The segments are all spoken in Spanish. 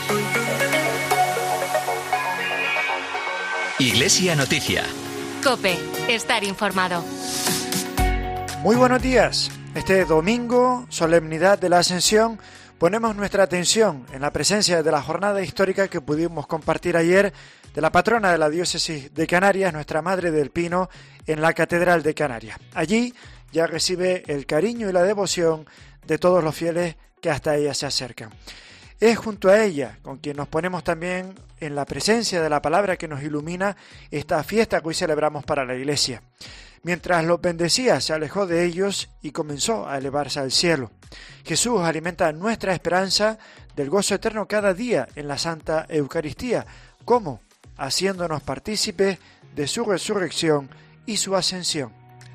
Iglesia Noticia. COPE. Estar informado. Muy buenos días. Este domingo, solemnidad de la Ascensión, ponemos nuestra atención en la presencia de la jornada histórica que pudimos compartir ayer de la patrona de la diócesis de Canarias, nuestra Madre del Pino, en la Catedral de Canarias. Allí ya recibe el cariño y la devoción de todos los fieles que hasta ella se acercan. Es junto a ella con quien nos ponemos también en la presencia de la palabra que nos ilumina esta fiesta que hoy celebramos para la Iglesia. Mientras los bendecía, se alejó de ellos y comenzó a elevarse al cielo. Jesús alimenta nuestra esperanza del gozo eterno cada día en la Santa Eucaristía. ¿Cómo? Haciéndonos partícipes de su resurrección y su ascensión.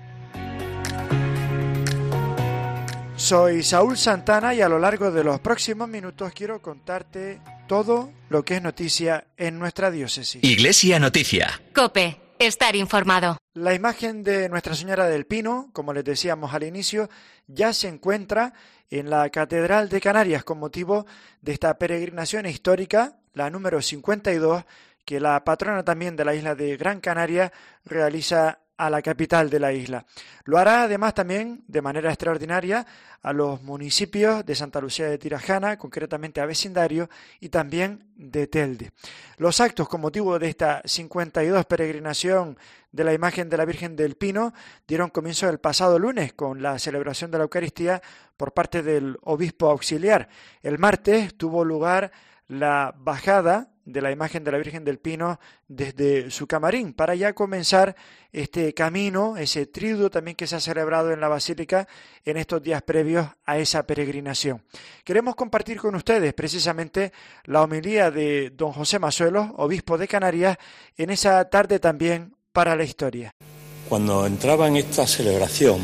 Soy Saúl Santana y a lo largo de los próximos minutos quiero contarte todo lo que es noticia en nuestra diócesis. Iglesia Noticia. COPE. Estar informado. La imagen de Nuestra Señora del Pino, como les decíamos al inicio, ya se encuentra en la Catedral de Canarias con motivo de esta peregrinación histórica, la número 52, que la patrona también de la isla de Gran Canaria realiza a la capital de la isla. Lo hará además también de manera extraordinaria a los municipios de Santa Lucía de Tirajana, concretamente a vecindario, y también de Telde. Los actos con motivo de esta 52 peregrinación de la imagen de la Virgen del Pino dieron comienzo el pasado lunes con la celebración de la Eucaristía por parte del obispo auxiliar. El martes tuvo lugar la bajada de la imagen de la Virgen del Pino desde su camarín para ya comenzar este camino, ese triduo también que se ha celebrado en la Basílica en estos días previos a esa peregrinación. Queremos compartir con ustedes precisamente la homilía de don José Mazuelos, obispo de Canarias, en esa tarde también para la historia. Cuando entraba en esta celebración,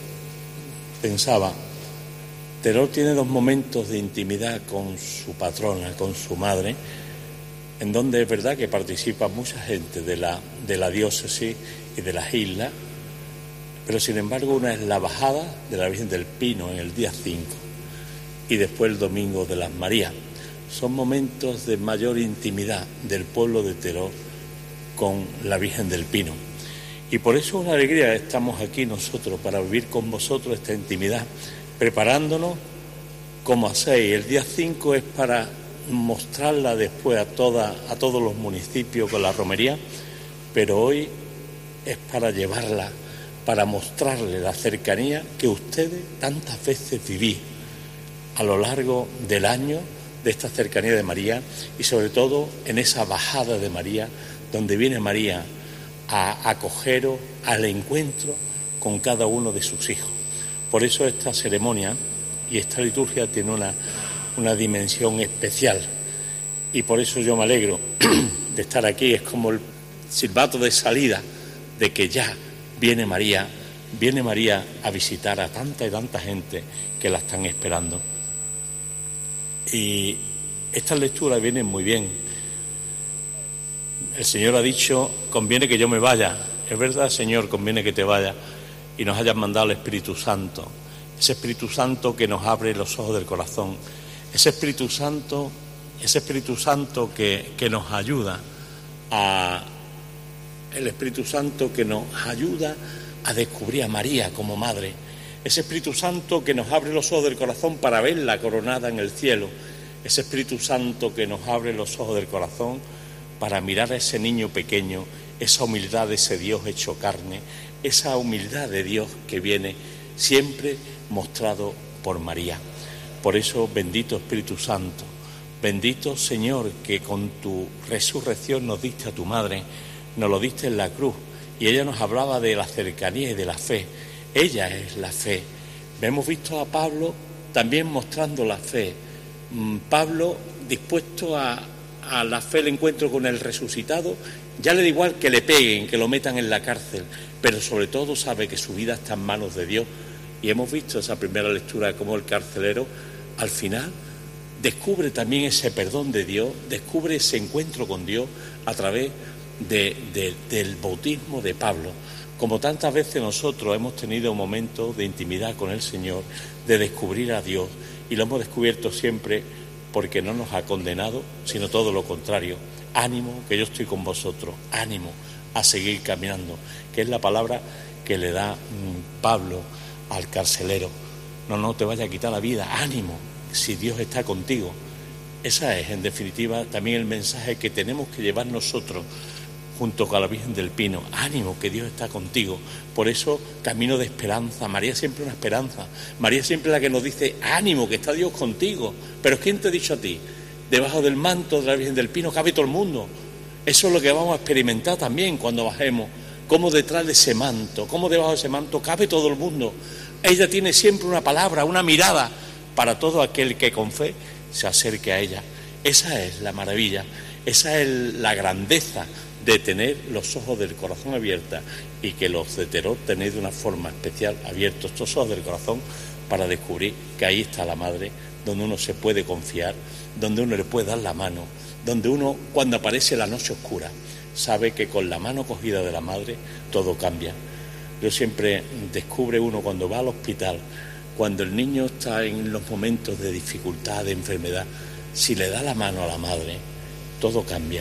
pensaba, Terol tiene dos momentos de intimidad con su patrona, con su madre, en donde es verdad que participa mucha gente de la diócesis y de las islas, pero sin embargo una es la bajada de la Virgen del Pino en el día 5 y después el Domingo de las Marías. Son momentos de mayor intimidad del pueblo de Terol con la Virgen del Pino. Y por eso es una alegría que estamos aquí nosotros para vivir con vosotros esta intimidad, preparándonos como hacéis. El día 5 es para mostrarla después a todos los municipios con la romería, pero hoy es para llevarla, para mostrarle la cercanía que ustedes tantas veces vivís a lo largo del año de esta cercanía de María y sobre todo en esa bajada de María donde viene María a acogeros al encuentro con cada uno de sus hijos. Por eso esta ceremonia y esta liturgia tiene una dimensión especial y por eso yo me alegro de estar aquí. Es como el silbato de salida de que ya viene María a visitar a tanta y tanta gente que la están esperando. Y estas lecturas vienen muy bien. El Señor ha dicho, conviene que yo me vaya. Es verdad, Señor, conviene que te vayas y nos hayas mandado el Espíritu Santo. Ese Espíritu Santo que nos abre los ojos del corazón, ese Espíritu Santo que nos ayuda el Espíritu Santo que nos ayuda a descubrir a María como madre, ese Espíritu Santo que nos abre los ojos del corazón para verla coronada en el cielo, ese Espíritu Santo que nos abre los ojos del corazón para mirar a ese niño pequeño, esa humildad de ese Dios hecho carne, esa humildad de Dios que viene siempre mostrado por María. Por eso, bendito Espíritu Santo, bendito Señor, que con tu resurrección nos diste a tu madre, nos lo diste en la cruz, y ella nos hablaba de la cercanía y de la fe. Ella es la fe. Hemos visto a Pablo también mostrando la fe. Pablo dispuesto a la fe, el encuentro con el resucitado, ya le da igual que le peguen, que lo metan en la cárcel, pero sobre todo sabe que su vida está en manos de Dios. Y hemos visto esa primera lectura como el carcelero al final descubre también ese perdón de Dios, descubre ese encuentro con Dios a través del bautismo de Pablo. Como tantas veces nosotros hemos tenido un momento de intimidad con el Señor, de descubrir a Dios, y lo hemos descubierto siempre porque no nos ha condenado, sino todo lo contrario. Ánimo, que yo estoy con vosotros, ánimo a seguir caminando, que es la palabra que le da Pablo al carcelero. No te vaya a quitar la vida, ánimo, si Dios está contigo. Esa es, en definitiva, también el mensaje que tenemos que llevar nosotros junto con la Virgen del Pino. Ánimo, que Dios está contigo. Por eso, camino de esperanza. María siempre una esperanza. María siempre la que nos dice, ánimo, que está Dios contigo. Pero ¿quién te ha dicho a ti? Debajo del manto de la Virgen del Pino cabe todo el mundo. Eso es lo que vamos a experimentar también cuando bajemos. Cómo detrás de ese manto, cómo debajo de ese manto cabe todo el mundo. Ella tiene siempre una palabra, una mirada para todo aquel que con fe se acerque a ella. Esa es la maravilla, esa es la grandeza de tener los ojos del corazón abiertos, y que los de Teror tenéis de una forma especial abiertos estos ojos del corazón para descubrir que ahí está la Madre, donde uno se puede confiar, donde uno le puede dar la mano, donde uno, cuando aparece la noche oscura, sabe que con la mano cogida de la Madre todo cambia. Yo siempre descubre uno cuando va al hospital, cuando el niño está en los momentos de dificultad, de enfermedad, si le da la mano a la Madre, todo cambia,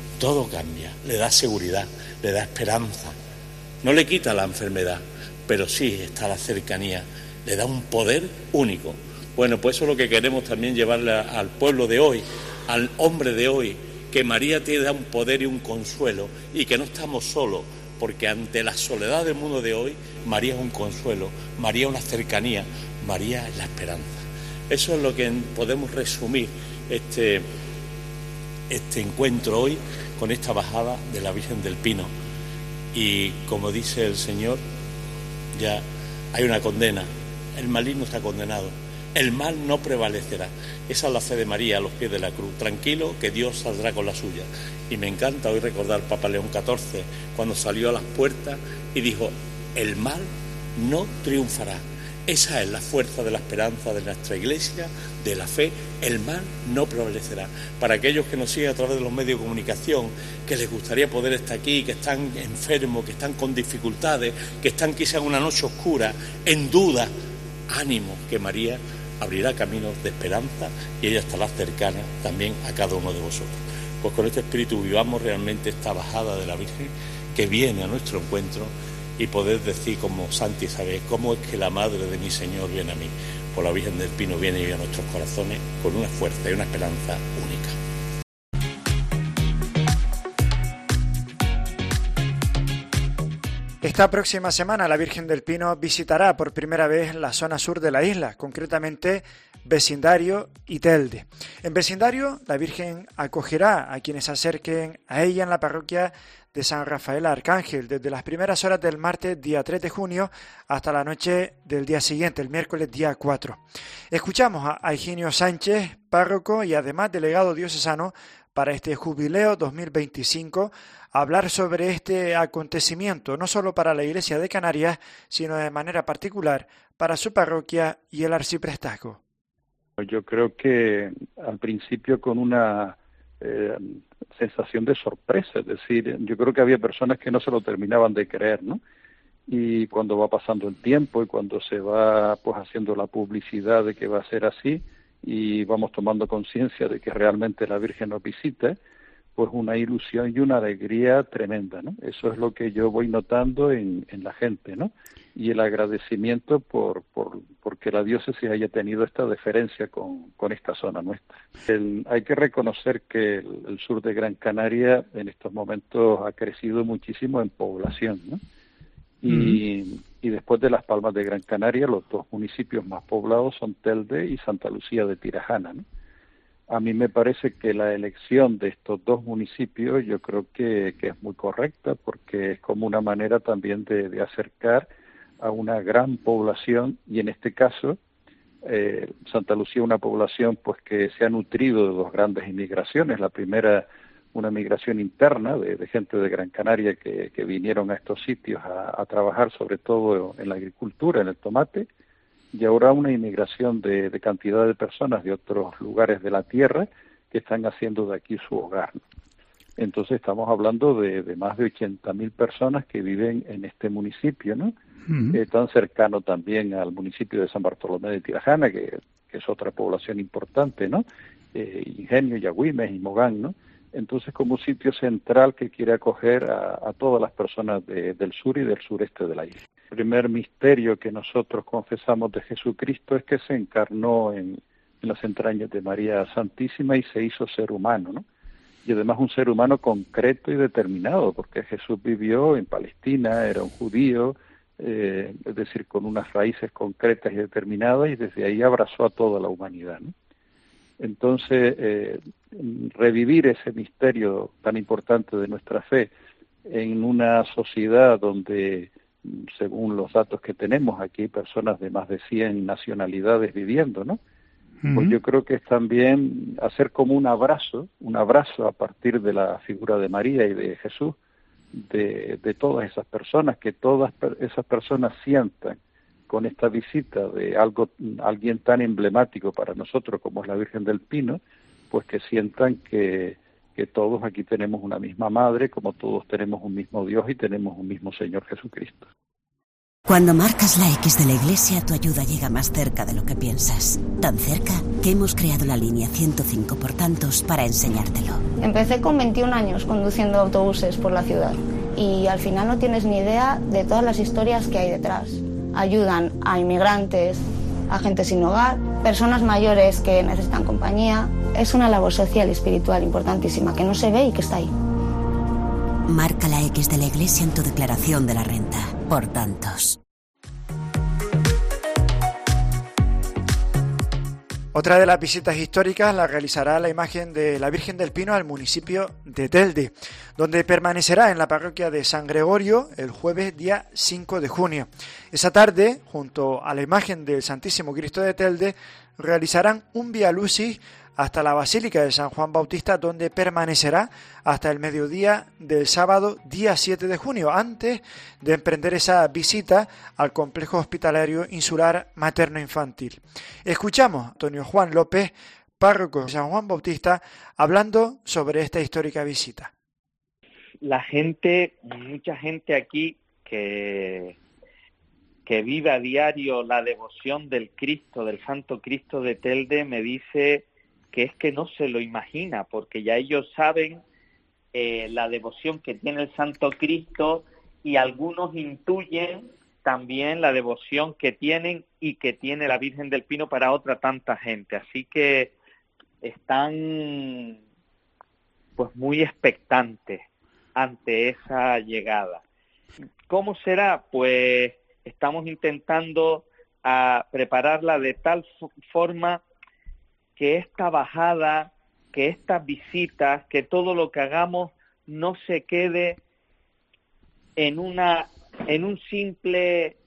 le da seguridad, le da esperanza. No le quita la enfermedad, pero sí está la cercanía, le da un poder único. Bueno, pues eso es lo que queremos también llevarle al pueblo de hoy, al hombre de hoy, que María te da un poder y un consuelo, y que no estamos solos, porque ante la soledad del mundo de hoy, María es un consuelo, María es una cercanía, María es la esperanza. Eso es lo que podemos resumir este encuentro hoy con esta bajada de la Virgen del Pino. Y como dice el Señor, ya hay una condena, el maligno está condenado, el mal no prevalecerá. Esa es la fe de María a los pies de la cruz. Tranquilo, que Dios saldrá con la suya. Y me encanta hoy recordar Papa León XIV cuando salió a las puertas y dijo, el mal no triunfará. Esa es la fuerza de la esperanza de nuestra Iglesia, de la fe. El mal no prevalecerá. Para aquellos que nos siguen a través de los medios de comunicación, que les gustaría poder estar aquí, que están enfermos, que están con dificultades, que están quizá en una noche oscura, en duda, ánimo, que María abrirá caminos de esperanza y ella estará cercana también a cada uno de vosotros. Pues con este espíritu vivamos realmente esta bajada de la Virgen que viene a nuestro encuentro, y poder decir como Santa Isabel, cómo es que la Madre de mi Señor viene a mí. Pues la Virgen del Pino viene y a nuestros corazones con una fuerza y una esperanza única. Esta próxima semana la Virgen del Pino visitará por primera vez la zona sur de la isla, concretamente Vecindario y Telde. En Vecindario, la Virgen acogerá a quienes se acerquen a ella en la parroquia de San Rafael Arcángel, desde las primeras horas del martes día 3 de junio hasta la noche del día siguiente, el miércoles día 4. Escuchamos a Higinio Sánchez, párroco y además delegado diocesano para este jubileo 2025, hablar sobre este acontecimiento, no solo para la Iglesia de Canarias, sino de manera particular para su parroquia y el arciprestazgo. Yo creo que al principio con una sensación de sorpresa, es decir, yo creo que había personas que no se lo terminaban de creer, ¿no? Y cuando va pasando el tiempo y cuando se va pues haciendo la publicidad de que va a ser así y vamos tomando conciencia de que realmente la Virgen nos visita, pues una ilusión y una alegría tremenda, ¿no? Eso es lo que yo voy notando en la gente, ¿no? Y el agradecimiento porque la diócesis haya tenido esta deferencia con esta zona nuestra. Hay que reconocer que el sur de Gran Canaria en estos momentos ha crecido muchísimo en población, ¿no? Y después de Las Palmas de Gran Canaria, los dos municipios más poblados son Telde y Santa Lucía de Tirajana, ¿no? A mí me parece que la elección de estos dos municipios yo creo que es muy correcta, porque es como una manera también de acercar a una gran población, y en este caso Santa Lucía, una población pues que se ha nutrido de dos grandes inmigraciones. La primera, una migración interna de gente de Gran Canaria que vinieron a estos sitios a trabajar sobre todo en la agricultura, en el tomate, y ahora una inmigración de cantidad de personas de otros lugares de la tierra que están haciendo de aquí su hogar, ¿no? Entonces estamos hablando de más de 80.000 personas que viven en este municipio, ¿no? Tan cercano también al municipio de San Bartolomé de Tirajana, que es otra población importante, ¿no? Ingenio, Yagüimes y Mogán, ¿no? Entonces, como un sitio central que quiere acoger a todas las personas del sur y del sureste de la isla. El primer misterio que nosotros confesamos de Jesucristo es que se encarnó en las entrañas de María Santísima y se hizo ser humano, ¿no? Y además un ser humano concreto y determinado, porque Jesús vivió en Palestina, era un judío, es decir, con unas raíces concretas y determinadas, y desde ahí abrazó a toda la humanidad, ¿no? Entonces, revivir ese misterio tan importante de nuestra fe en una sociedad donde, según los datos que tenemos aquí, hay personas de más de 100 nacionalidades viviendo, ¿no? Pues yo creo que es también hacer como un abrazo a partir de la figura de María y de Jesús, de todas esas personas, que todas esas personas sientan con esta visita de alguien tan emblemático para nosotros como es la Virgen del Pino, pues que sientan que todos aquí tenemos una misma madre, como todos tenemos un mismo Dios y tenemos un mismo Señor Jesucristo. Cuando marcas la X de la Iglesia, tu ayuda llega más cerca de lo que piensas. Tan cerca que hemos creado la línea 105 por tantos para enseñártelo. Empecé con 21 años conduciendo autobuses por la ciudad y al final no tienes ni idea de todas las historias que hay detrás. Ayudan a inmigrantes, a gente sin hogar, personas mayores que necesitan compañía. Es una labor social y espiritual importantísima que no se ve y que está ahí. Marca la X de la Iglesia en tu declaración de la renta. Por tantos. Otra de las visitas históricas la realizará la imagen de la Virgen del Pino al municipio de Telde, donde permanecerá en la parroquia de San Gregorio el jueves día 5 de junio. Esa tarde, junto a la imagen del Santísimo Cristo de Telde, realizarán un Vía Lucis hasta la Basílica de San Juan Bautista, donde permanecerá hasta el mediodía del sábado día 7 de junio, antes de emprender esa visita al complejo hospitalario insular materno-infantil. Escuchamos a Antonio Juan López, párroco de San Juan Bautista, hablando sobre esta histórica visita. La gente, mucha gente aquí que vive a diario la devoción del Cristo, del Santo Cristo de Telde, me dice que es que no se lo imagina, porque ya ellos saben la devoción que tiene el Santo Cristo y algunos intuyen también la devoción que tienen y que tiene la Virgen del Pino para otra tanta gente. Así que están pues muy expectantes ante esa llegada. ¿Cómo será? Pues estamos intentando prepararla de tal forma que esta bajada, que estas visitas, que todo lo que hagamos no se quede en una simple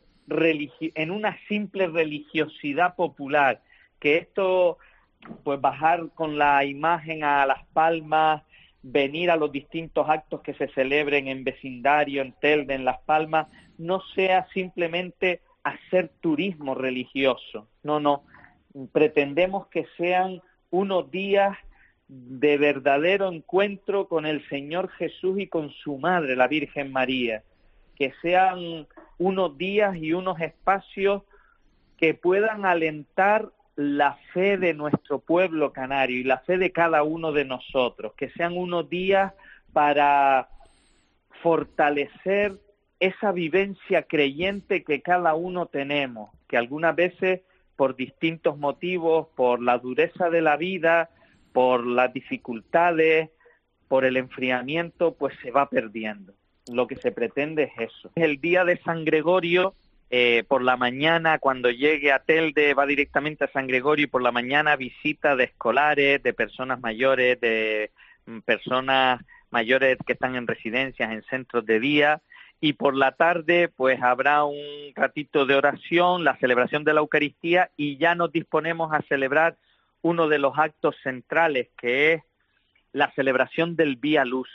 religiosidad popular, que esto, pues bajar con la imagen a Las Palmas, venir a los distintos actos que se celebren en vecindario, en Telde, en Las Palmas, no sea simplemente hacer turismo religioso. No. Pretendemos que sean unos días de verdadero encuentro con el Señor Jesús y con su madre, la Virgen María, que sean unos días y unos espacios que puedan alentar la fe de nuestro pueblo canario y la fe de cada uno de nosotros, que sean unos días para fortalecer esa vivencia creyente que cada uno tenemos, que algunas veces por distintos motivos, por la dureza de la vida, por las dificultades, por el enfriamiento, pues se va perdiendo. Lo que se pretende es eso. El día de San Gregorio, por la mañana, cuando llegue a Telde, va directamente a San Gregorio y por la mañana visita de escolares, de personas mayores, de personas mayores que están en residencias, en centros de día. Y por la tarde, pues habrá un ratito de oración, la celebración de la Eucaristía y ya nos disponemos a celebrar uno de los actos centrales, que es la celebración del Vía Lucis.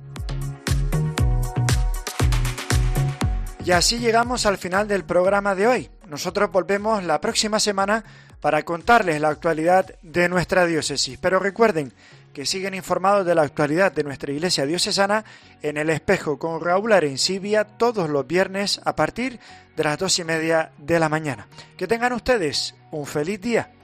Y así llegamos al final del programa de hoy. Nosotros volvemos la próxima semana para contarles la actualidad de nuestra diócesis. Pero recuerden que siguen informados de la actualidad de nuestra iglesia diocesana en El Espejo con Raúl Arencibia todos los viernes a partir de las 2:30 de la mañana. Que tengan ustedes un feliz día.